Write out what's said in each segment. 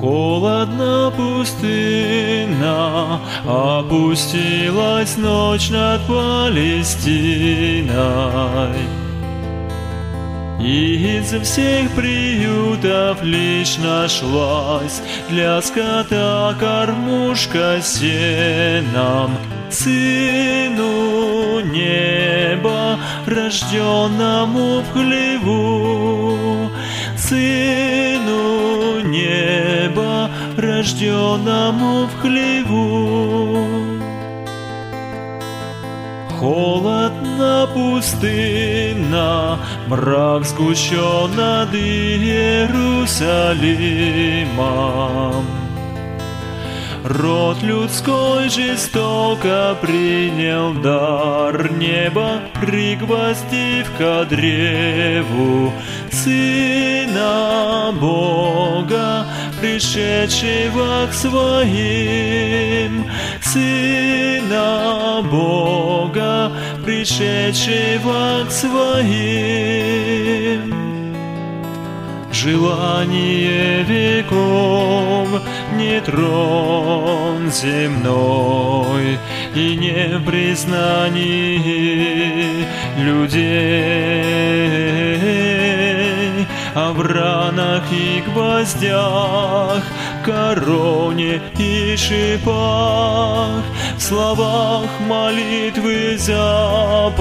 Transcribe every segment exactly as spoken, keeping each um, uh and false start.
Холодно, пустынно, опустилась ночь над Палестиной. Из всех приютов лишь нашлась для скота кормушка с сеном. Сыну неба, рожденному в хлеву, Сыну неба, рожденному в хлеву. Холодно, пустынно, мрак сгущен над Иерусалимом. Род людской жестоко принял дар неба, пригвоздив ко древу Сына Бога, пришедшего к своим, Сына Бога, пришедшего к своим. Желание веков не трон земной, и не в признании людей, а в ранах и гвоздях, короне и шипах, в словах молитвы за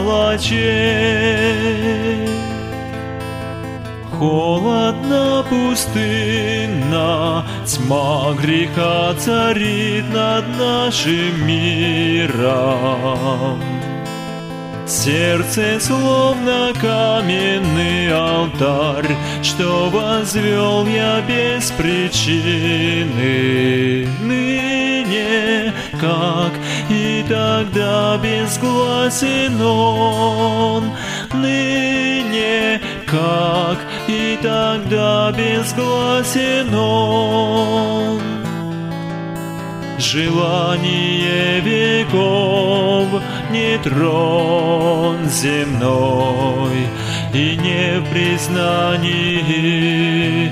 палачей. Холодно, пустынно, тьма греха царит над нашим миром. Сердце словно каменный алтарь, что возвел я без причины. Ныне, как и тогда, безгласен он, ныне, как и тогда, безгласен он. Желание веков не трон земной, и не в признании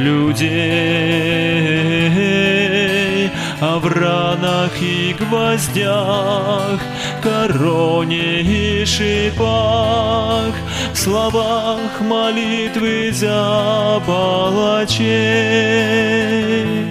людей, а в ранах и гвоздях, короне и шипах, в словах молитвы за палачей.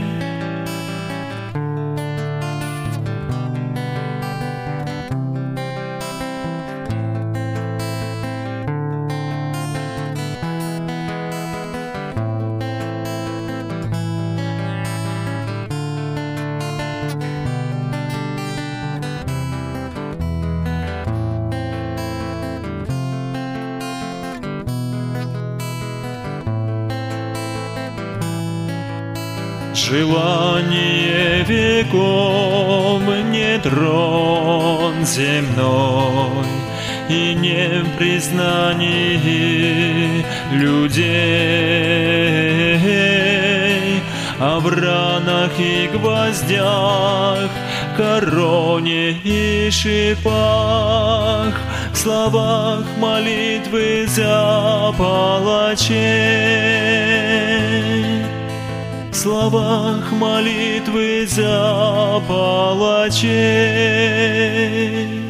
Желание веков не трон земной, и не в признании людей, а в ранах и гвоздях, короне и шипах, в словах молитвы за палачей. В словах молитвы за палачей.